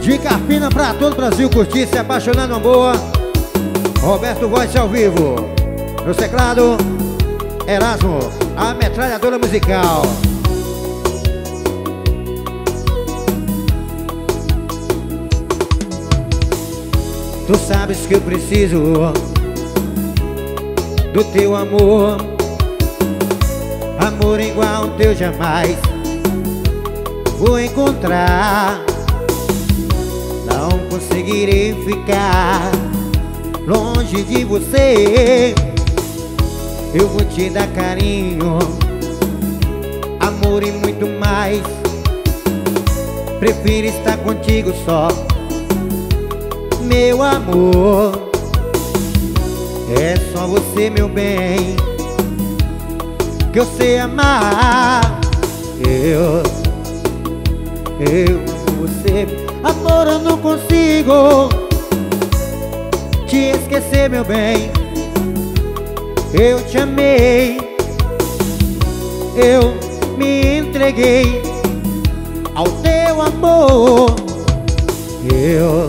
de Carpina pra todo o Brasil curtir, se apaixonar numa boa. Roberto Voice ao vivo. No teclado, Erasmo, a metralhadora musical. Tu sabes que eu preciso do teu amor. Amor igual ao teu jamais vou encontrar. Não conseguirei ficar longe de você. Eu vou te dar carinho, amor e muito mais. Prefiro estar contigo só, meu amor. É só você, meu bem, que eu sei amar. Eu amo você. Amor, eu não consigo te esquecer, meu bem. Eu te amei, eu me entreguei ao teu amor. Eu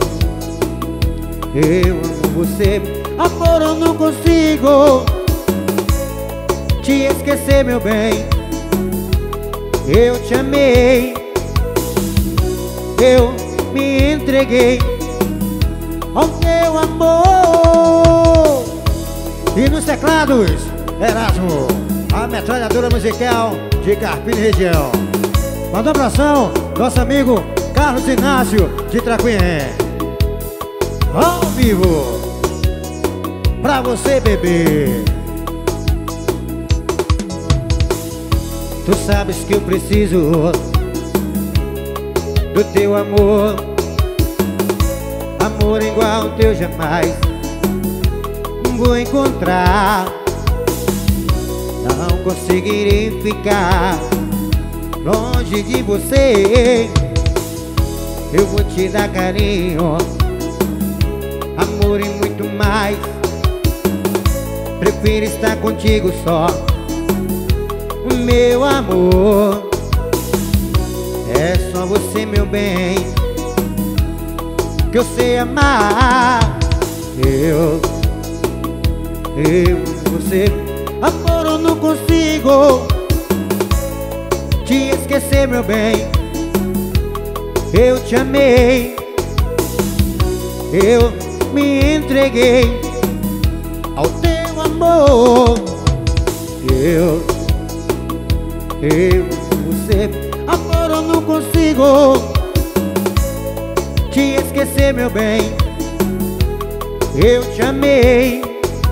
amo você. Amor, eu não consigo te esquecer, meu bem. Eu te amei, eu me entreguei ao teu amor. E nos teclados, Erasmo, a metralhadora musical de Carpina e região. Manda um abração, nosso amigo Carlos Inácio de Tracuém. Ao vivo pra você, bebê. Tu sabes que eu preciso do teu amor. Amor igual ao teu jamais vou encontrar. Não conseguirei ficar longe de você. Eu vou te dar carinho, amor e muito mais. Prefiro estar contigo só, meu amor. É só você, meu bem, que eu sei amar. Eu amo você. Amor, eu não consigo te esquecer, meu bem. Eu te amei, eu me entreguei ao teu amor. Eu amo você. Amor, eu não consigo te esquecer, meu bem. Eu te amei,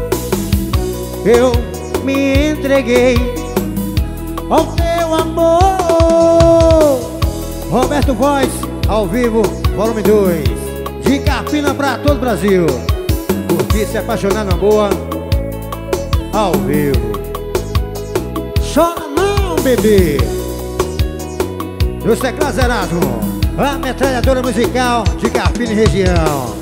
eu me entreguei ao teu amor. Roberto Voice, ao vivo, volume 2. De Carpina pra todo o Brasil. Curtir, se apaixonar numa boa, ao vivo. Chora não, bebê. Nos teclados, Erasmo, a metralhadora musical de Carpina e região.